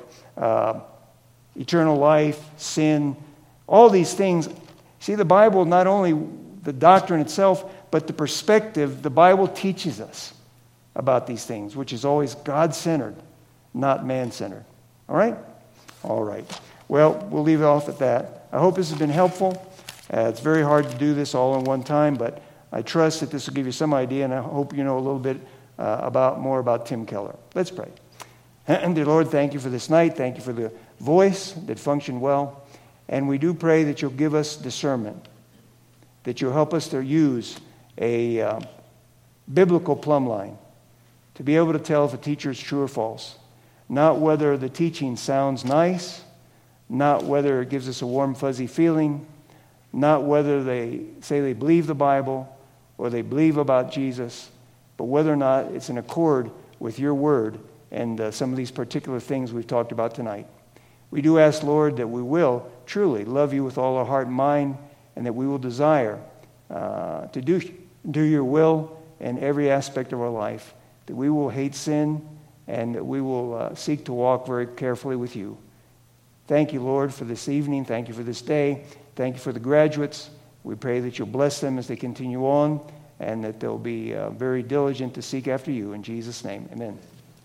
eternal life, sin, all these things. See, the Bible, not only the doctrine itself, but the perspective the Bible teaches us about these things, which is always God-centered, not man-centered. All right? All right. Well, we'll leave it off at that. I hope this has been helpful. It's very hard to do this all in one time, but I trust that this will give you some idea, and I hope you know a little bit more about Tim Keller. Let's pray. And dear Lord, thank you for this night. Thank you for the voice that functioned well. And we do pray that you'll give us discernment, that you'll help us to use a biblical plumb line to be able to tell if a teacher is true or false. Not whether the teaching sounds nice, not whether it gives us a warm, fuzzy feeling, not whether they say they believe the Bible or they believe about Jesus, but whether or not it's in accord with your word and some of these particular things we've talked about tonight. We do ask, Lord, that we will truly love you with all our heart and mind, and that we will desire to do your will in every aspect of our life, that we will hate sin, and that we will seek to walk very carefully with you. Thank you, Lord, for this evening. Thank you for this day. Thank you for the graduates. We pray that you'll bless them as they continue on, and that they'll be very diligent to seek after you. In Jesus' name, amen.